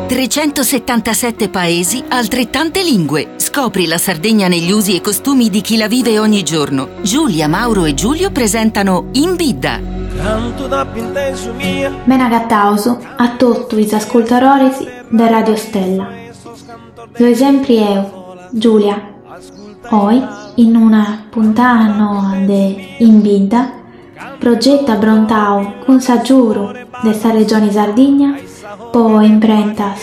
377 paesi, altrettante lingue. Scopri la Sardegna negli usi e costumi di chi la vive ogni giorno. Giulia, Mauro e Giulio presentano In Bidda. Mena gattauso a tutti gli ascoltatori da Radio Stella. Lo esempio è Giulia. Oggi, in una puntata di In Bidda, progetta brontau con Saggiuro della regione Sardegna, poi imprentas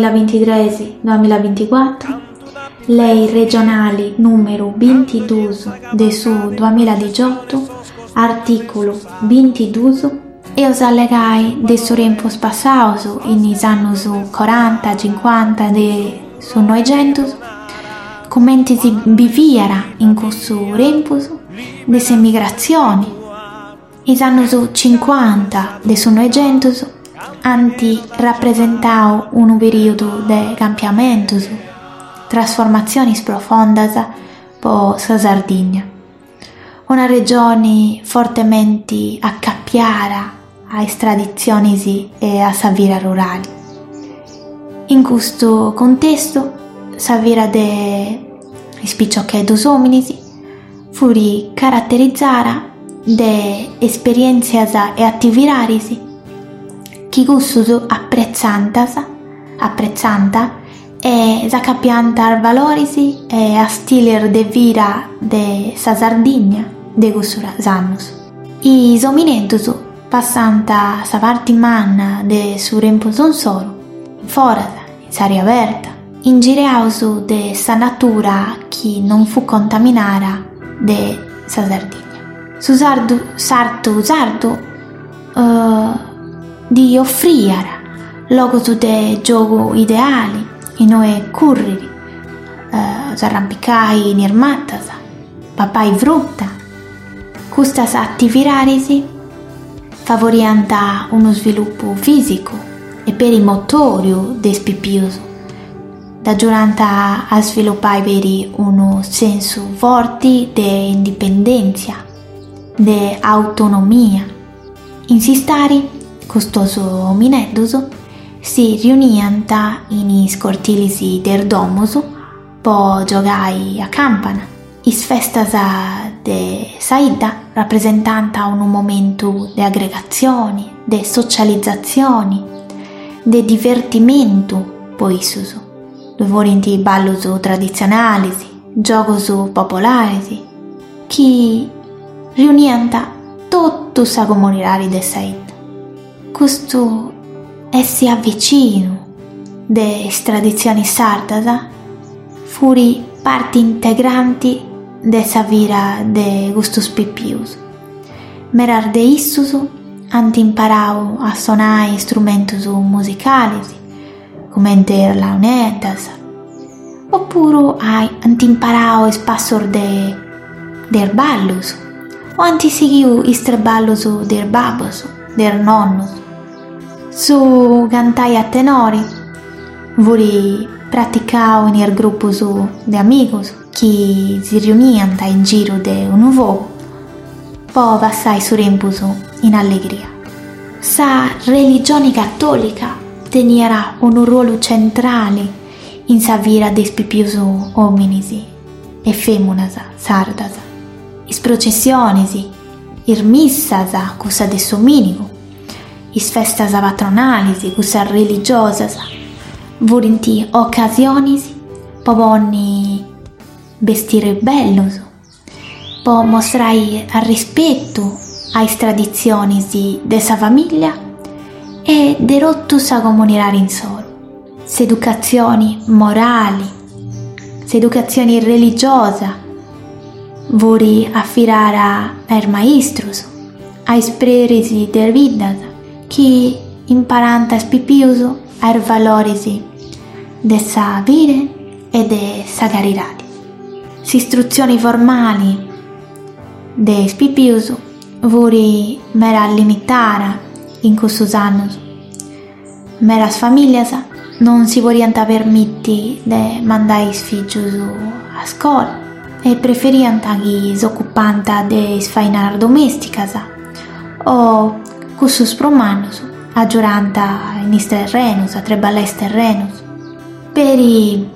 2023-2024, lei regionali numero 22 de su 2018, articolo 22, e os allegai de su tempos passaus in is annos 40-50 de su 900, commenti si biviera in questo tempus de se migrazioni. Is annos 50 de su 900 anti rappresentau un periodo de cambiamentos, trasformazioni profondas po sa Sardegna, una regione fortemente accappiata ai tradizioni e a sa vita rurale. In questo contesto, sa vita de spicciocchedos hominis furi caratterizzata de esperienzias e attivitaris chi gustus apprezzanta e s'accappiantar valoris e a stile de vita de sa Sardegna de custos annos. Is ominentus passanta sa parte manna de su tempus non solo, in foras, in s'aria aperta, in gireaus de sa natura chi non fu contaminata de sa Sardegna. Su sardu di offrire logos de gioco ideali e noi curriri, s'arrampicai in irmattas, papai frutta. Custas attivitaris favorianta uno sviluppo fisico e perimotoriu des pipius, da giuranta a sviluppai veri uno senso forte de indipendenza, de autonomia. Insistari costoso ominedus si riunianta in is cortilis der domus po giogai a campana. Is festas de saida rappresentanta un momento de aggregazioni, de socializzazioni, de divertimento po issus. Volenti ballus tradizionalis, giocos popolaris, chi riunianta tutto sa comunità de saida. Questo essi avvicino de tradizioni sardas furi parti integranti de sa vita de gustus pipius. Merar de issus anti imparau a sonai strumentus musicalis, come der launetas, oppure anti imparau spassor der ballus, o anti sigiu istre ballus der babos, der nonnos. Su cantai a tenori, vuri praticau in il gruppo de amigos chi si riunianta in giro de un uovo, po passai su tempus in allegria. Sa religione cattolica teniera un ruolo centrale in sa vita des pipius hominis e femmunas sardas. Is processiones, ir missas cussa de sominigo, is festas patronalis, cussa religiosas, vorinti occasionis po bonni vestire bellos, po mostrai rispetto ai tradizionis de sa famiglia e de rottu sa comunità in solo. S'educazioni morali, s'educazioni religiosa, vori affidare ai maestros, ai spreris der vidas, chi imparanta spipius ai valoris de sa vita e de sa carità. S'istruzioni formali de spipius vori mera limitara in custos annos. Meras famiglias non si vorianta permitti de mandai is figius a scola e preferianta chi s'occupanta de isfainar domesticas o cussus pro mannos aggiuranta in is terrenus, a treballare terrenus. Per i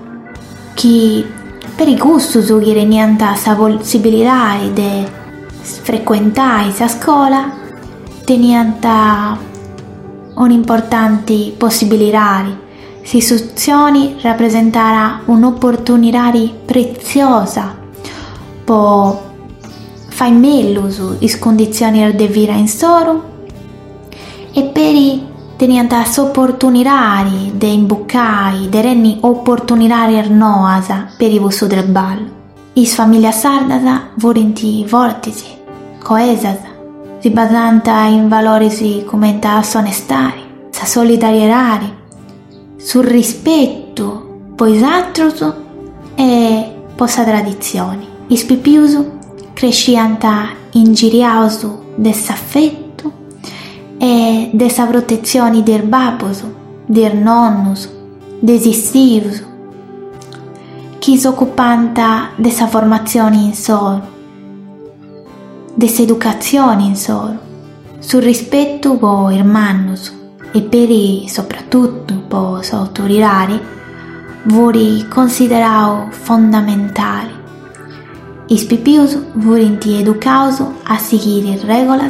gustus chi renianta sa possibilità di frequentare sa scuola, tenianta un'importante possibilità. L'istruzione rappresenterà un'opportunità preziosa per fare meglio le condizioni di vita in soro e per tenianta opportunità di imbuccare, di rendere opportunità nuove per il vostro ballo. Le famiglie sarde volenti vortici, coesas, si basanta in valori come la onestà, la solidarietà, sul rispetto per gli altri e per la tradizione. I pipius crescianta ingiriaus dell'affetto e della protezione del babus, del nonnus, dei stivus, chi si occupanta della formazione in soro, dell'educazione in soro, sul rispetto per i hermanos e per soprattutto per le autorità, vuoi considerato fondamentali. I pipius vuoi educaus a seguire regole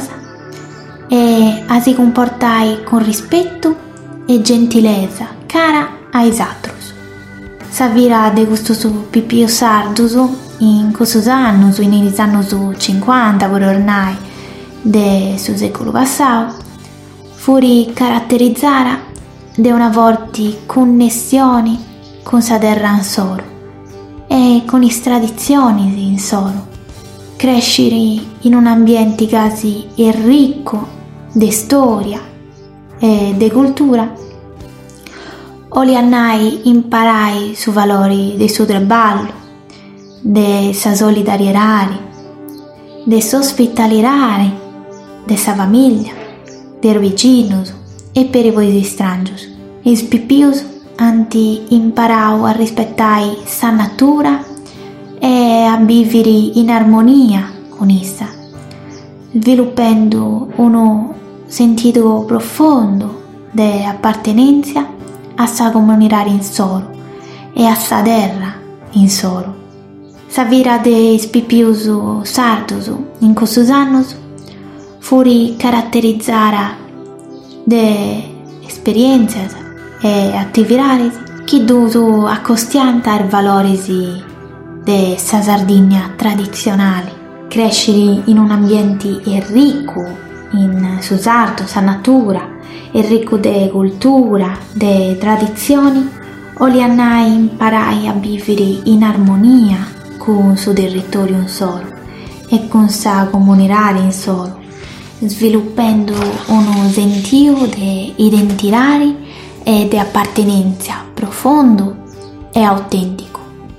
e a si comportare con rispetto e gentilezza cara ai altri. Savira de questo pipius sardus in questi anni, negli anni 50 per ormai del secolo passato, fu caratterizzata da una forte connessione con la terra in soro e con le tradizioni in soro. Crescere in un ambiente quasi ricco di storia e di cultura, o li annai imparai sui valori del suo ballo, della solidarietà, dell'ospitalità, della famiglia, dei vicini e per i voi strangers. I pipius hanno imparato a rispettare sa natura e a vivere in armonia con essa, sviluppando un sentito profondo di appartenenza a sa comunità in soro e a sa terra in soro. Sa vita dei pipius sardus in questi anni fu caratterizzata da esperienze e attività che dovevano accostare ai valori della Sardegna tradizionale. Crescere in un ambiente ricco in su sardo, sa natura, ricco di cultura, di tradizioni, o li annai imparai a vivere in armonia con il suo territorio in solo e con sa comunità in solo, sviluppando un sentito di identità e di appartenenza profondo e autentico.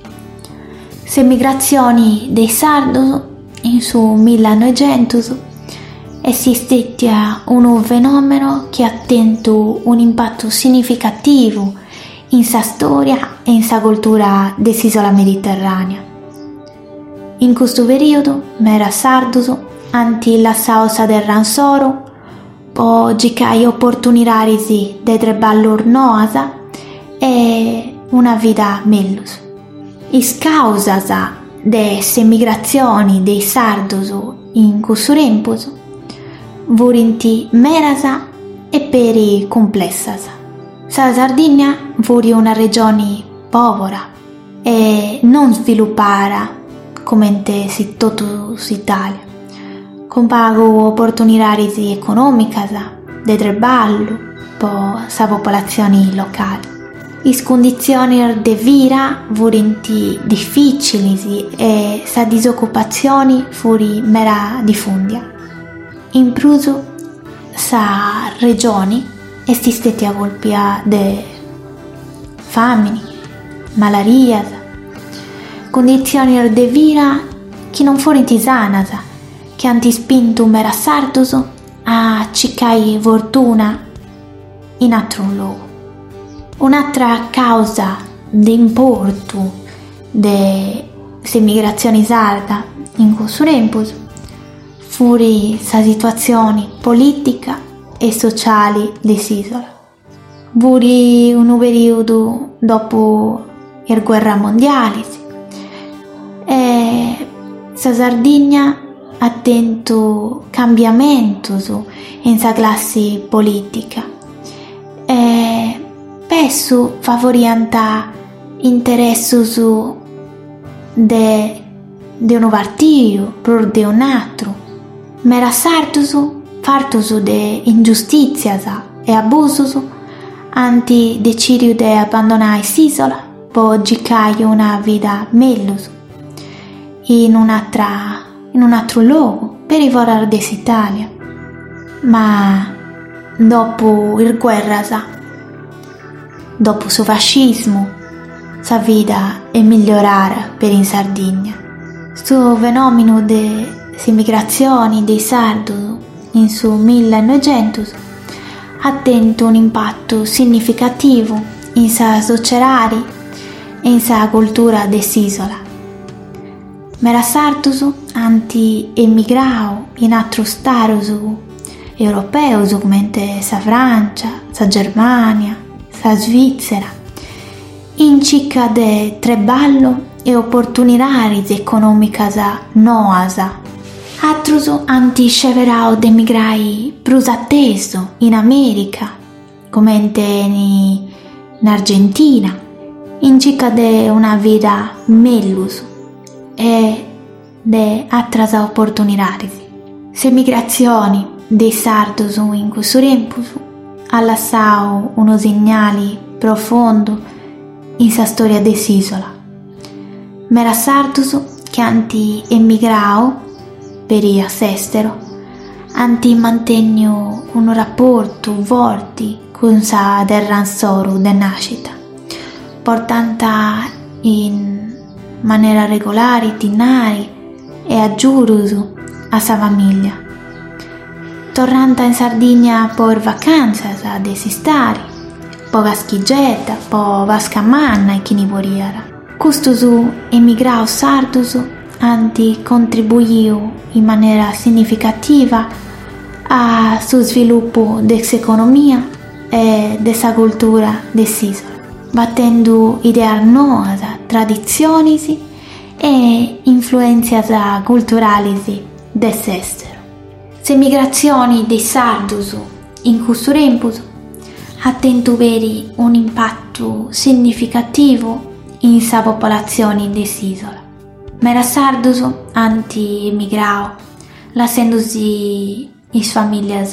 Le migrazioni dei sardus in su 1900 esiste un fenomeno che ha avuto un impatto significativo in sa storia e in sa cultura dell'isola mediterranea. In questo periodo, mera sardus anti la sausa del ransoro, po gicai opportunità di treballo noasa e una vita mellus. Is causas delle migrazioni dei sardus in questo tempo furono merasa e peri complessas. La Sardegna fu una regione povera e non sviluppata come in tutta l'Italia, con poche opportunità economiche di treballo per la popolazione locale. Le condizioni di vita furono difficili e la disoccupazione fu mera diffusa. In più, la regione è stata colpita da famine, malaria, condizioni di vita che non furono sane, che hanno spinto mera sardus a cercare fortuna in altro luogo. Un'altra causa di importo delle migrazioni sarde in questo tempo fu la situazione politica e sociali dell'isola. Vuri un periodo dopo la guerra mondiale e la Sardegna ha tentato cambiamento in sa classe politica e spesso favorianta interessi de un partito per de un altro, ma era fartus de ingiustizias e abusos anti decidiu de abbandonare l'isola per giocare una vita meglio in un altro luogo per rivorare dell'Italia. Ma dopo il guerra, dopo il fascismo, la vita è migliorata per in Sardegna. Sto fenomeno dell'immigrazione dei sardi in su 1900 ha avuto un impatto significativo in sa società e in sa cultura dell'isola. Mera sartus anti emigrau in altri stati europei come sa Francia, sa Germania, sa Svizzera, in cerca de treballo e opportunità economiche noas. Altros anti sceverau de emigrai prus atteso in America, come in Argentina, in cerca de una vita mellus e de altre opportunità. Se migrazioni dei sardos in questo tempo ha lasciato uno segnale profondo in sa storia dell'isola. Mera sardos che anti emigrao per all'estero, anti mantengono un rapporto forte con sa terra soro de nascita, portando in maniera regolare dinari e aggiurus a sa famiglia. Tornando in Sardegna per vacanze d'esistare, po vaschigetta, po vascamanna e chi ne voriera. Custos emigraus sardos anti contribuiu in maniera significativa a su sviluppo dell'economia e della cultura dell'isola, battendo idee nuove, tradizioni e influenze culturali dell'estero. Le migrazioni dei sardos in questo tempo hanno avuto un impatto significativo in sa popolazione dell'isola. Mera sardos anti emigrau, lasciandosi is famiglie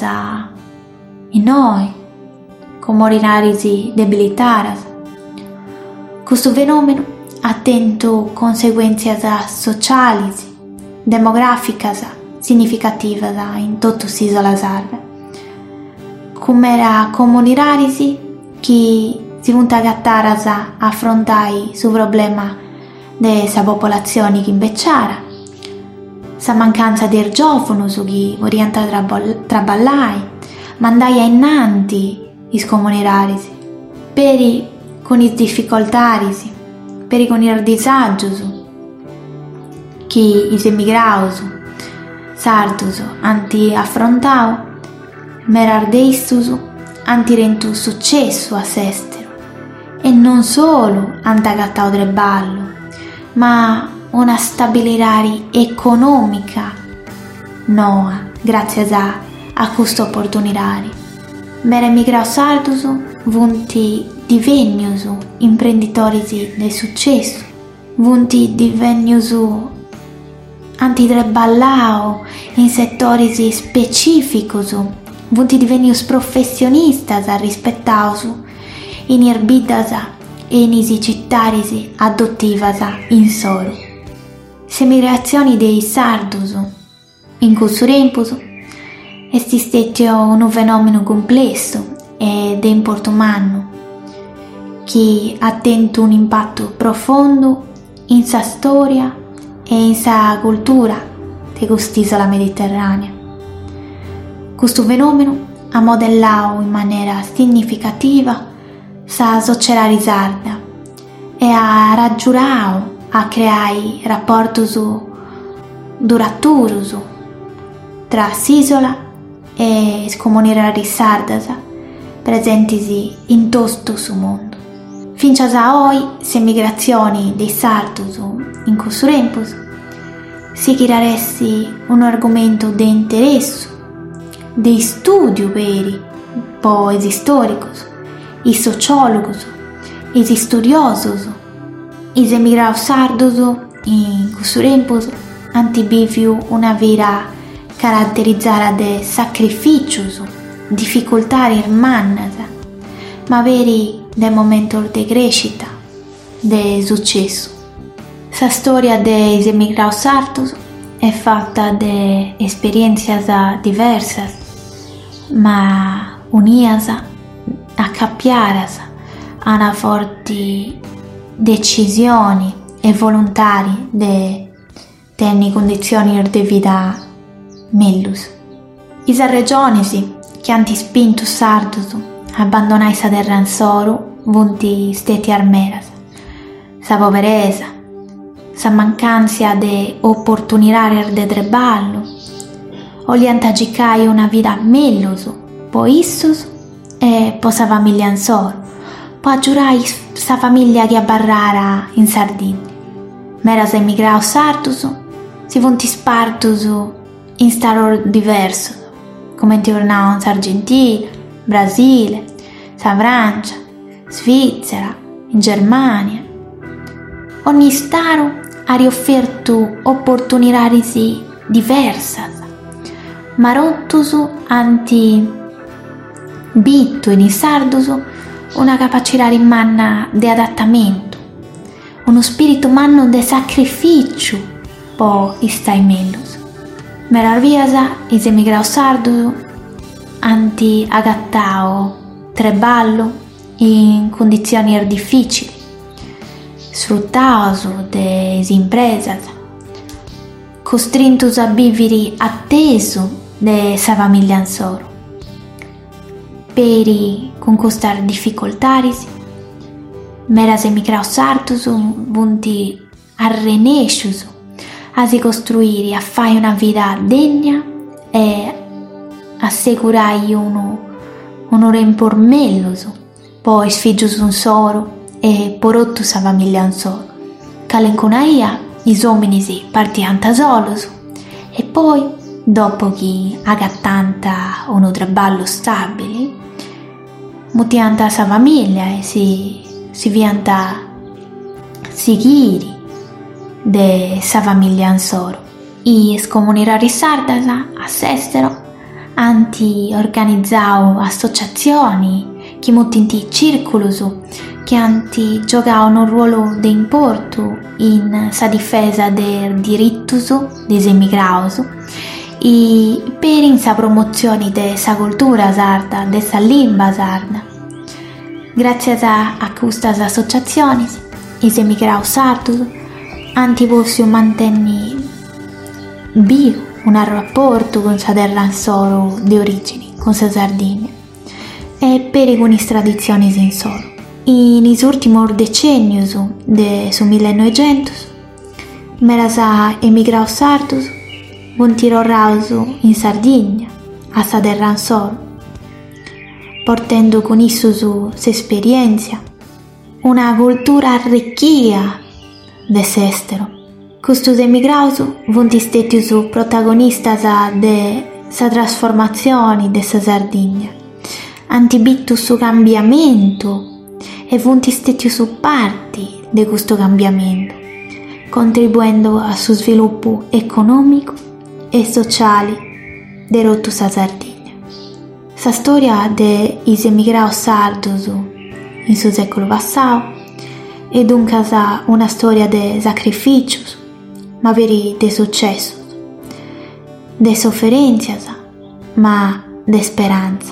in noi, con morinari debilitadas. Questo fenomeno ha avuto conseguenze sociali, demografiche significative in tutta l'isola sarda. Come era comunitari che si vunt agattare a affrontare il problema della popolazione che invecciara, sa mancanza di giovani che vogliono traballare, mandare innanti i comunitari, per con i difficoltà, per con i disagi che i emigraus sardos anti affrontau, merardestus anti rentu successo all'estero e non solo anti agattau del ballo, ma una stabilità economica noa grazie a questa opportunità. Mera emigrau sardos vunti divenius imprenditori del successo, vunti divenius antitreballau in settori specifici, vunti divenius professionistas rispettaus in irbidas e in isi cittaris adottivas in soro. Se migrazioni dei sardos in questo tempo esiste un fenomeno complesso ed importante che ha avuto un impatto profondo in sa storia e in sa cultura di quest'isola mediterranea. Questo fenomeno ha modellato in maniera significativa sa società sarda e ha raggiurato a creare rapporti duraturi tra l'isola e comunidades sardas presenti in tutto il mondo. Fin a oggi, le migrazioni dei sardos in questo tempo si chiaressi un argomento di interesse, di studio veri, poi i storici, i sociologi, i studiosi, i emigrados sardos in questo tempo antibiviu una vera caratterizzata de sacrificios, difficoltà hermanas, ma veri del momento de crescita, de successo. La storia dei emigrados sardos è fatta de esperienze diverse, ma unidas, accappiadas a una forte decisione e volontari de tenere condizioni di vita mellus. Isa regiones che hanno spinto sardos a abbandonare sa terra in soro vunti steti armeras, sa poveresa, sa mancanza de opportunità de treballo, o li antagicai una vita mellus, po issus e po sa famiglia in soro, po aggiurai sa famiglia che abbarrara in Sardegna. Meras emigrados sardos si vunti spartus in stati diversi, come tornano in Argentina, Brasile, sa Francia, Svizzera, in Germania. Ogni stato ha riofferto opportunità diverse, ma rottus anti bitto in sardos una capacità manna di adattamento, uno spirito umano di sacrificio, po' istai mellus. Meraviasa is emigrados sardos anti agattao treballo in condizioni difficili, sfruttaos de impresas, costrintos a vivere atteso de sa famiglia in soro. Peri con queste difficoltà, meras emigrados sardos vunti arrenescius a si costruire, a fare una vita degna e assicurare un rempor mellus, poi sfigius un soro e porottu sa famiglia in soro. Calenconaia i uomini partianta solos e poi, dopo che agattanta un traballo stabile, mutianta sa famiglia e si vianta seguire de sa famiglia in soro. I comunidadi sardas a s'estero anti organizzau associazioni che mutinti circulus che anti giocavano un ruolo di importo in sa difesa del dirittus des emigrados e per in sa promozione de sa cultura sarda, de sa lingua sarda. Grazie a queste associazioni, i emigrados sardos anti possio mantenere vivo un rapporto con sa terra in soro di origine, con sa Sardegna, e per con le tradizioni in soro. In gli ultimi decenni del 1900, meras emigrados sardos vontiroraus in Sardegna, a sa terra in soro, portando con issus s'esperienza, una cultura arricchia de s'estero. Custos emigrados vonti stetius protagonistas de sa trasformazione de sa Sardegna, antibittu su cambiamento e vonti stetius parte de questo cambiamento, contribuendo a su sviluppo economico e sociale de rottu sa Sardegna. Sa storia de is emigrados sardos in su secolo passato è dunque una storia de sacrificios, ma veri de successos, de sofferenzias, ma de speranza.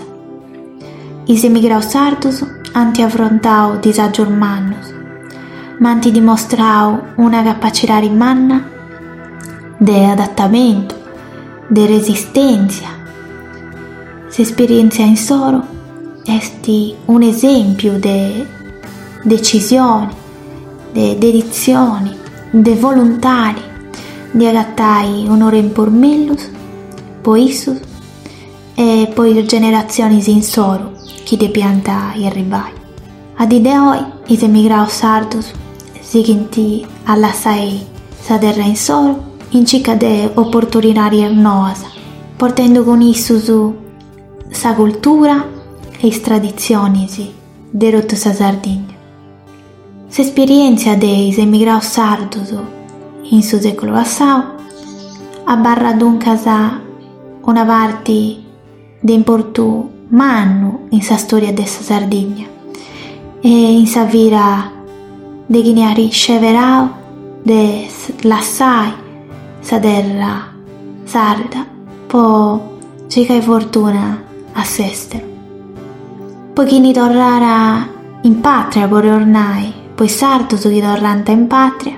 Is emigrados sardos anti affrontau disagio urmanos, ma anti dimostrau una capacità manna de adattamento, de resistenza. S'esperienza in soro esti un esempio de decisione, de dedizione, de volontari di agattai un rempor mellus, po issus e poi le generazioni in soro chi de pianta il ribai. Ad idei is emigrados sardos seguenti alla sai sa terra in soro in cerca de opportunità nuove, portando con issu sa cultura e is tradizioni de rotto sa Sardegna. S'esperienza dei emigrados sardos in su secolo passau abbarra dunque una parte di importo mannu in sa storia de sa Sardegna e in sa vira de chi ne ha riceverau de l'assai sa terra sarda po cica fortuna a s'estero. Poi chi ne torrara in patria por ornai, poi sardo su chi torranta in patria,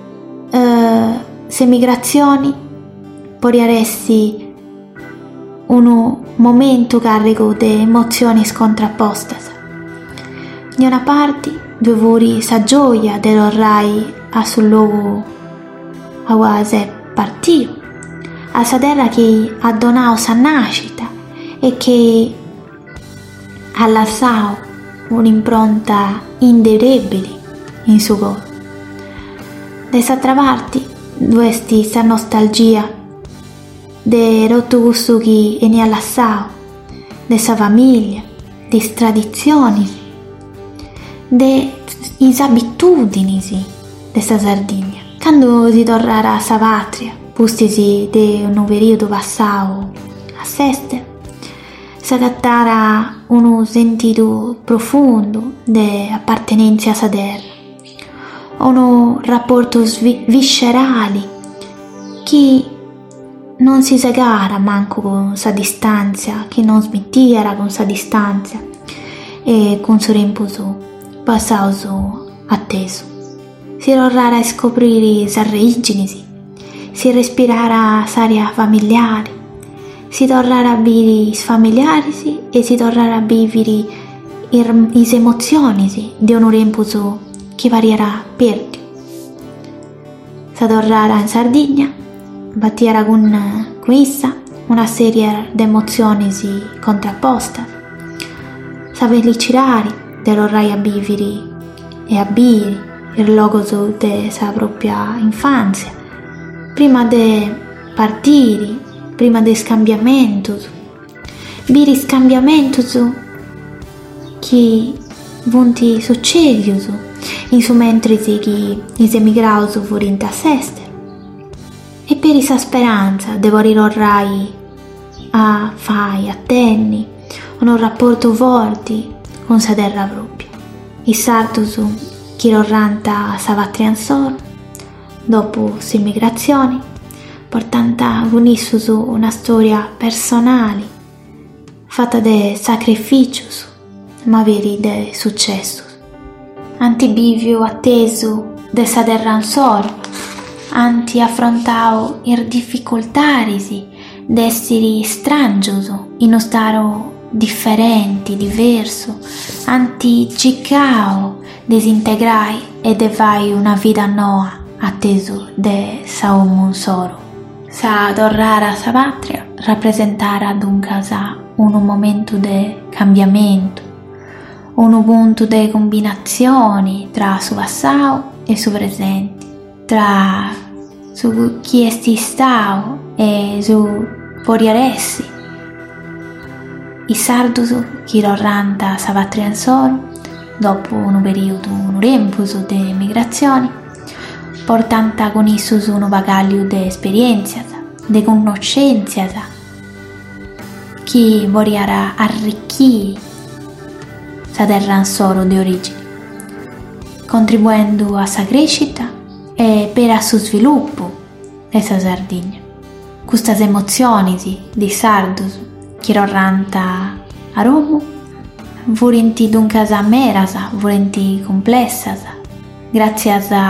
se migrazioni poriaresti un momento carico di emozioni scontrapposte. Di una parte due vuri sa gioia dell'orrai a sul luogo a quasi partito, a sa terra che ha donato sa nascita e che ha lasciato un'impronta indelebile in suo corpo. Dall'altra parte dovresti sa nostalgia de rotto gusto che ne ha lasciato, de sa famiglia, de tradizioni, de is abitudini de sa Sardegna. Quando si tornara a sa patria, pustisi de un periodo passato a s'estero, s'agattara uno sentito profondo de appartenenza a sa terra, uno rapporto viscerale che non si segara manco con sa distanza, che non smettiera con sa distanza e con suo tempo passato atteso. Si tornara a scoprire sa origini, si respirara s'aria familiare, si tornara a vivere i familiari e si tornara a vivere le emozioni di un tempo che varierà perdi. Si tornara in Sardegna, battiera con essa una serie di emozioni contrapposte. Sa felicità dell'orrai a vivere e a bere il luogo de sa propria infanzia, prima di partire, prima del scambiamento, biri scambiamento che vunti succedio in su mentre che is emigrados fuori in s'estero. E per esa speranza de vorir orrai a fai, a tenni, un rapporto forte con sa terra propria. I sardos chi orranta sa patria solo, dopo s'immigrazione, portanta con issus una storia personale, fatta de sacrificios, ma veri de successos. Antibivio atteso de sa terra solo, anti affrontao ir difficoltarisi d'essere strangioso, in uno staro differente, diverso, anti cicao disintegrai e devai una vita nuova atteso de sa uomo soro. Sa tornare a sa patria rappresentara dunque un momento di cambiamento, un punto di combinazione tra su passato e su presente, tra su chi è stato e su poriaressi. I sardos chi tornanta sa patria solo dopo un periodo, un tempo di migrazione, portanta con issus un bagaglio di esperienza, di conoscenza, che vorrà arricchire sa terra solo di origine, contribuendo a sa crescita e per il suo sviluppo e sa Sardegna. Queste emozioni di sardos che tornanta a Roma vorrenti dunque merasa, vorrenti complessas, grazie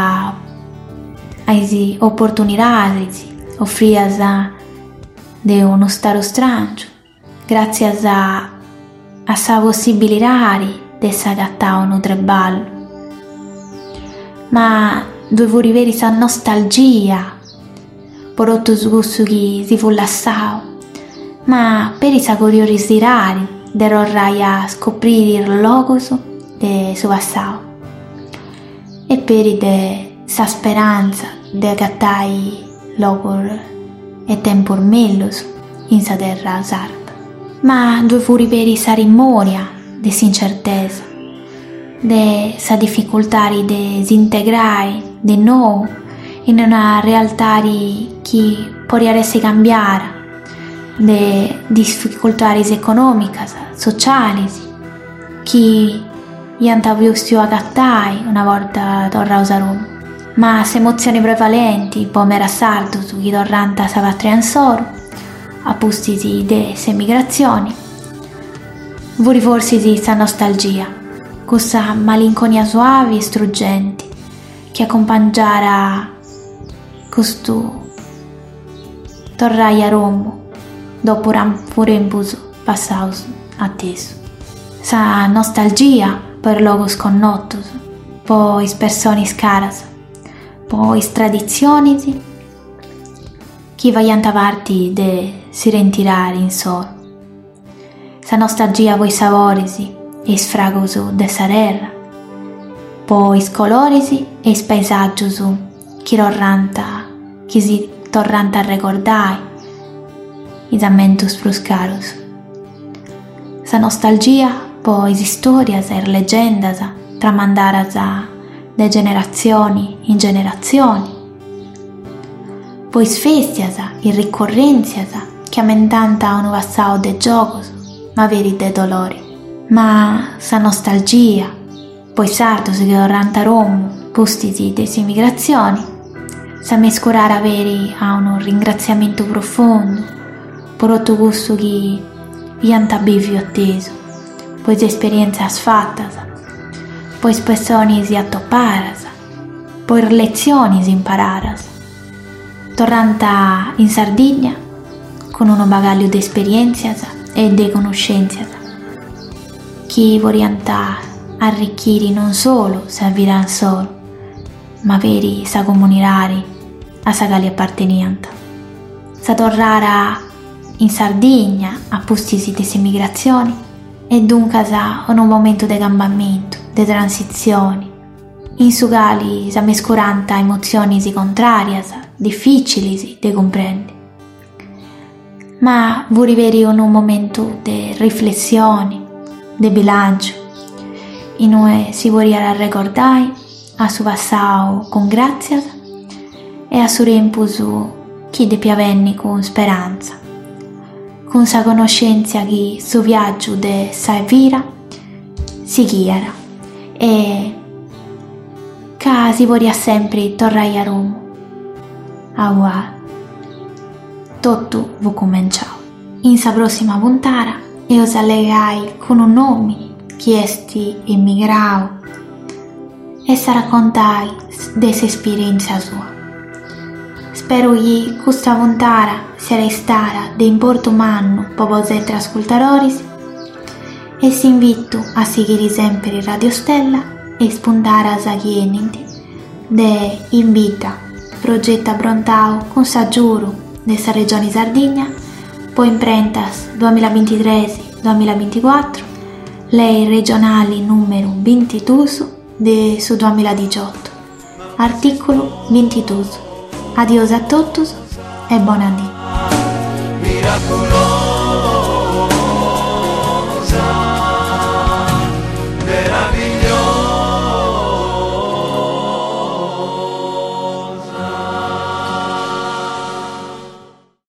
alle opportunità offrite di uno stato strange, grazie a sa possibilità di s'agattare uno treballo. Ma dovevo riveri sa nostalgia per otto gusto che si fu lasciato, ma per i sa curiositari de rorraia scoprire il logos de su passau e per de sa speranza de gattai logor e tempor mellus in sa terra sarda. Ma due furi per sa rimoria de s'incertesa, de sa difficoltà de s'integrare de nou in una realtà che potesse cambiare, de difficoltà economiche, sociali, che ianta visto a gattai una volta torna a Roma. Ma se emozioni prevalenti, come era sardo su chi tornanta sa patria ansoro, a pustisi de se migrazioni, vuri forsi di sa nostalgia, questa malinconia suave e struggenti, che accompagnara questo torrai a Roma dopo rampurembus passaus atteso. Sa nostalgia per logos connotus, poi persone caras, poi tradizioni che vaiant avanti de si rentirare in solo. Sa nostalgia voi savorisi e sfragoso de sa terra, poi colorisi e paesaggios chi si tornanta a ricordare i ammentus plus caros. Sa nostalgia poi storias e leggendas tramandaras de generazioni in generazioni, poi festias e ricorrenzias che aumentanta un passau de giocos ma veri de dolori. Ma sa nostalgia poi sardos che tornanta a Roma postisi de immigrazioni sa mescolare veri a un ringraziamento profondo per tutto gusto che ianta bivio atteso, poi esperienze fattas, poi persone si attopparas, poi lezioni impararas. Tornanta in Sardegna con un bagaglio di esperienze e di conoscenze che vorrianta arricchire non solo sa vita solo, ma veri sa comunicare a sa gali appartenienta. Sa tornare in Sardegna a postisi di emigrazioni e dunque sa un momento di cambiamento, di transizioni, in su gali sa mescolanta emozioni contrarie, difficili di comprendere. Ma vorrei veri un momento di riflessione, di bilancio, in cui si vorrà ricordare a su passau con grazia e a su rempusu chi de piavenni con speranza, con sa conoscenza che su viaggio de sa vira si ghiera e che si vorrà sempre tornare a Roma. Agua, tutto vu cominciao. In sa prossima puntata io sallegai con un nome che esti emigrao e sa raccontai dessa esperienza sua. Spero che questa puntata sia stata di importo umano per voi ascoltatori e si invito a seguire sempre Radio Stella e spuntare a Zaglieniti de invita progetta Brontao con Saggiuro dessa regione Sardegna poi imprentas 2023-2024 lei regionali numero 22 de su 2018 articolo 22. Adios a todos e buon anno.